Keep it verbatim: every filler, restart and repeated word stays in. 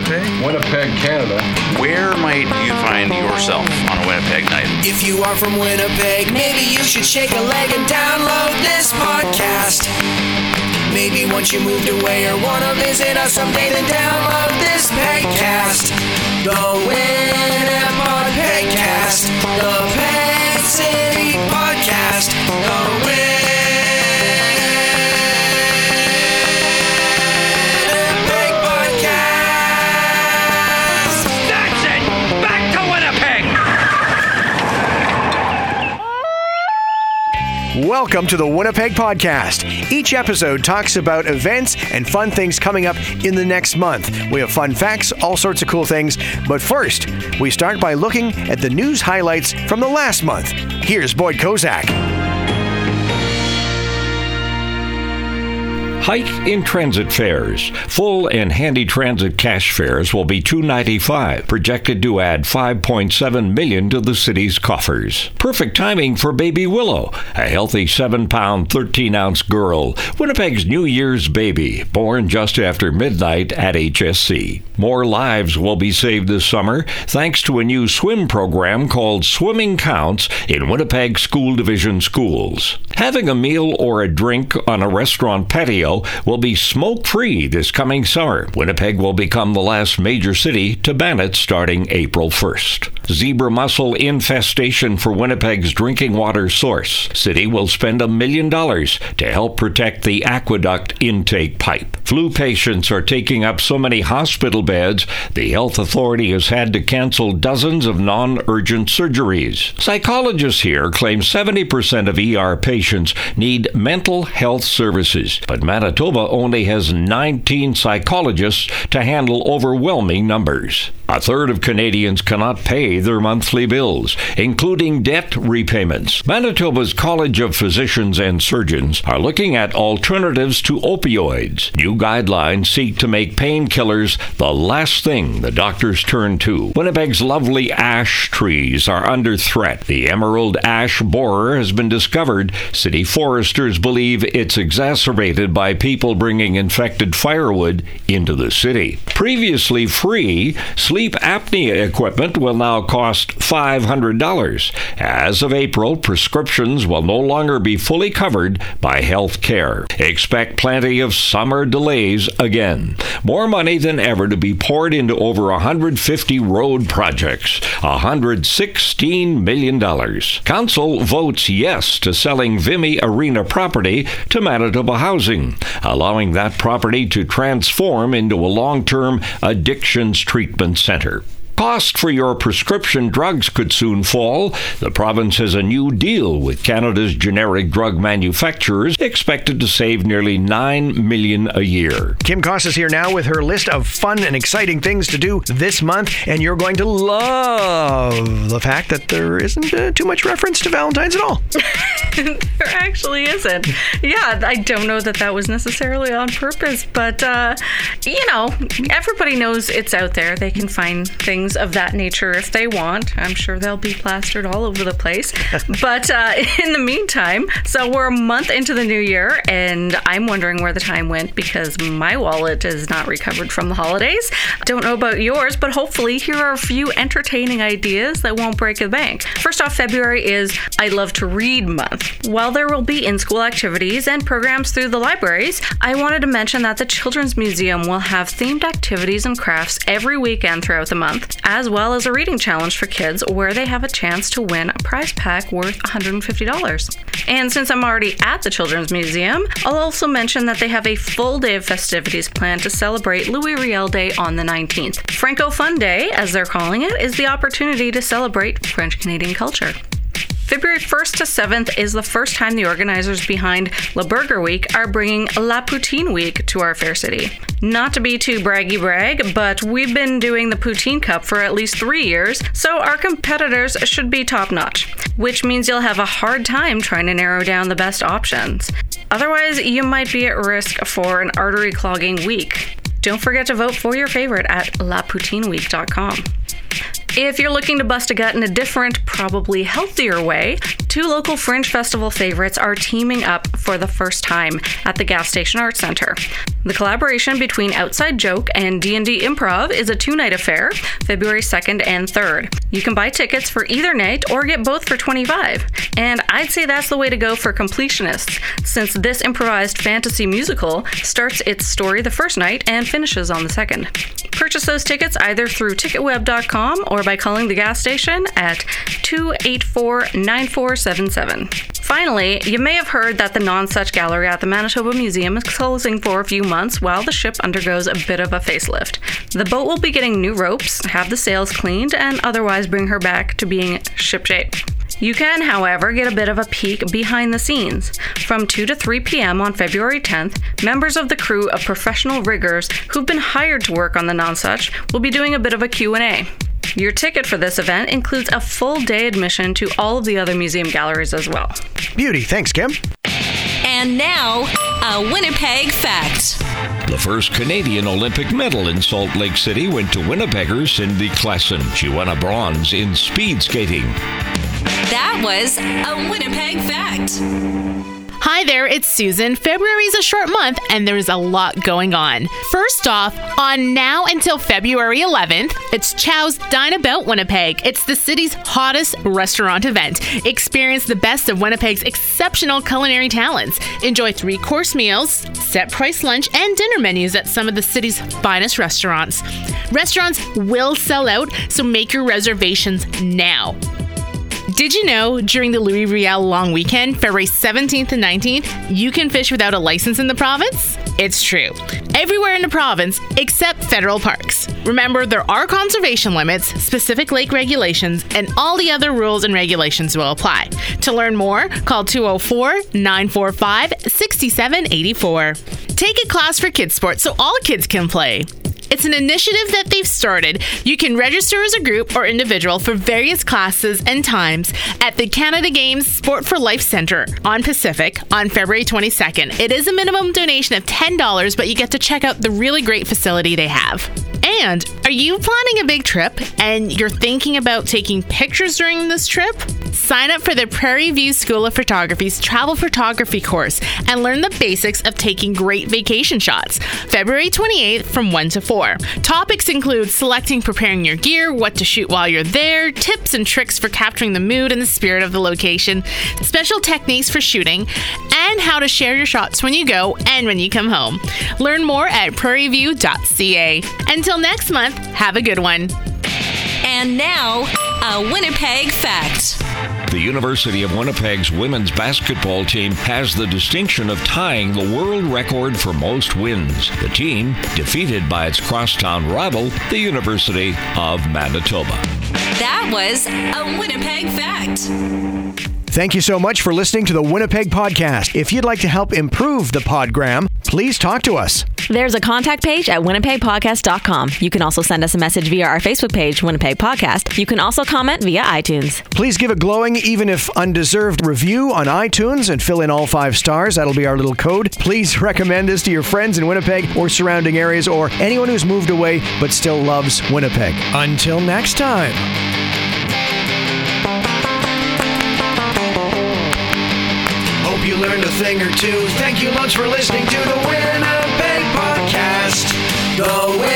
Winnipeg? Winnipeg, Canada. Where might you find yourself on a Winnipeg night? If you are from Winnipeg, maybe you should shake a leg and download this podcast. Maybe once you moved away or want to visit us someday, then download this Pegcast. The Winnipeg Pegcast. The Peg City Podcast. The Winnipeg Podcast. That's it! Back to Winnipeg! Welcome to the Winnipeg Podcast. Each episode talks about events and fun things coming up in the next month. We have fun facts, all sorts of cool things. But first, we start by looking at the news highlights from the last month. Here's Boyd Kozak. Hike in transit fares. Full and handy transit cash fares will be two dollars and ninety-five cents, projected to add five point seven million dollars to the city's coffers. Perfect timing for baby Willow, a healthy seven pound, thirteen ounce girl, Winnipeg's New Year's baby, born just after midnight at H S C. More lives will be saved this summer thanks to a new swim program called Swimming Counts in Winnipeg School Division schools. Having a meal or a drink on a restaurant patio will be smoke-free this coming summer. Winnipeg will become the last major city to ban it starting April first. Zebra mussel infestation for Winnipeg's drinking water source. City will spend a million dollars to help protect the aqueduct intake pipe. Flu patients are taking up so many hospital beds, the health authority has had to cancel dozens of non-urgent surgeries. Psychologists here claim seventy percent of E R patients need mental health services, but Manitoba only has nineteen psychologists to handle overwhelming numbers. A third of Canadians cannot pay their monthly bills, including debt repayments. Manitoba's College of Physicians and Surgeons are looking at alternatives to opioids. New guidelines seek to make painkillers the last thing the doctors turn to. Winnipeg's lovely ash trees are under threat. The emerald ash borer has been discovered. City foresters believe it's exacerbated by people bringing infected firewood into the city. Previously free, sleep apnea equipment will now cost five hundred dollars. As of April, prescriptions will no longer be fully covered by health care. Expect plenty of summer delays again. More money than ever to be poured into over one hundred fifty road projects. one hundred sixteen million dollars. Council votes yes to selling Vimy Arena property to Manitoba Housing, allowing that property to transform into a long-term addictions treatment center. Cost for your prescription drugs could soon fall. The province has a new deal with Canada's generic drug manufacturers, expected to save nearly nine million dollars a year. Kim Koss is here now with her list of fun and exciting things to do this month, and you're going to love the fact that there isn't uh, too much reference to Valentine's at all. There actually isn't. Yeah, I don't know that that was necessarily on purpose, but, uh, you know, everybody knows it's out there. They can find things of that nature if they want. I'm sure they'll be plastered all over the place. But uh, in the meantime, so we're a month into the new year, and I'm wondering where the time went because my wallet is not recovered from the holidays. Don't know about yours, but hopefully here are a few entertaining ideas that won't break the bank. First off, February is I Love to Read month. While there will be in-school activities and programs through the libraries, I wanted to mention that the Children's Museum will have themed activities and crafts every weekend throughout the month, as well as a reading challenge for kids where they have a chance to win a prize pack worth one hundred fifty dollars. And since I'm already at the Children's Museum, I'll also mention that they have a full day of festivities planned to celebrate Louis Riel Day on the nineteenth. Franco Fun Day, as they're calling it, is the opportunity to celebrate French-Canadian culture. February first to seventh is the first time the organizers behind La Burger Week are bringing La Poutine Week to our fair city. Not to be too braggy brag, but we've been doing the Poutine Cup for at least three years, so our competitors should be top-notch, which means you'll have a hard time trying to narrow down the best options. Otherwise, you might be at risk for an artery-clogging week. Don't forget to vote for your favorite at la poutine week dot com. If you're looking to bust a gut in a different, probably healthier way, two local Fringe Festival favorites are teaming up for the first time at the Gas Station Arts Center. The collaboration between Outside Joke and D and D Improv is a two-night affair, February second and third. You can buy tickets for either night or get both for twenty-five dollars. And I'd say that's the way to go for completionists, since this improvised fantasy musical starts its story the first night and finishes on the second. Purchase those tickets either through ticket web dot com or by calling the gas station at two eight four, nine four seven seven. Finally, you may have heard that the Non-Such Gallery at the Manitoba Museum is closing for a few months while the ship undergoes a bit of a facelift. The boat will be getting new ropes, have the sails cleaned, and otherwise bring her back to being shipshape. You can, however, get a bit of a peek behind the scenes. From two to three p.m. on February tenth, members of the crew of professional riggers who've been hired to work on the Non-Such will be doing a bit of a Q and A. Your ticket for this event includes a full day admission to all of the other museum galleries as well. Beauty. Thanks, Kim. And now, a Winnipeg fact. The first Canadian Olympic medal in Salt Lake City went to Winnipegger Cindy Klassen. She won a bronze in speed skating. That was a Winnipeg fact. Hi there, it's Susan. February is a short month and there's a lot going on. First off, on now until February eleventh, it's Chow's Dine About Winnipeg. It's the city's hottest restaurant event. Experience the best of Winnipeg's exceptional culinary talents. Enjoy three-course meals, set-price lunch, and dinner menus at some of the city's finest restaurants. Restaurants will sell out, so make your reservations now. Did you know during the Louis Riel long weekend, February seventeenth and nineteenth, you can fish without a license in the province? It's true. Everywhere in the province except federal parks. Remember, there are conservation limits, specific lake regulations, and all the other rules and regulations will apply. To learn more, call two oh four, nine four five, six seven eight four. Take a class for kids sports so all kids can play. It's an initiative that they've started. You can register as a group or individual for various classes and times at the Canada Games Sport for Life Centre on Pacific on February twenty-second. It is a minimum donation of ten dollars, but you get to check out the really great facility they have. And are you planning a big trip and you're thinking about taking pictures during this trip? Sign up for the Prairie View School of Photography's travel photography course and learn the basics of taking great vacation shots. February twenty-eighth from one to four. Topics include selecting, preparing your gear, what to shoot while you're there, tips and tricks for capturing the mood and the spirit of the location, special techniques for shooting, and how to share your shots when you go and when you come home. Learn more at prairie view dot c a. Until next month, have a good one. And now, a Winnipeg fact. The University of Winnipeg's women's basketball team has the distinction of tying the world record for most wins. The team, defeated by its crosstown rival, the University of Manitoba. That was a Winnipeg fact. Thank you so much for listening to the Winnipeg Podcast. If you'd like to help improve the Podgram, please talk to us. There's a contact page at winnipeg podcast dot com. You can also send us a message via our Facebook page, Winnipeg Podcast. You can also comment via iTunes. Please give a glowing, even if undeserved, review on iTunes and fill in all five stars. That'll be our little code. Please recommend us to your friends in Winnipeg or surrounding areas or anyone who's moved away but still loves Winnipeg. Until next time. Hope you learned a thing or two. Thank you much for listening to the Winnipeg Podcast. The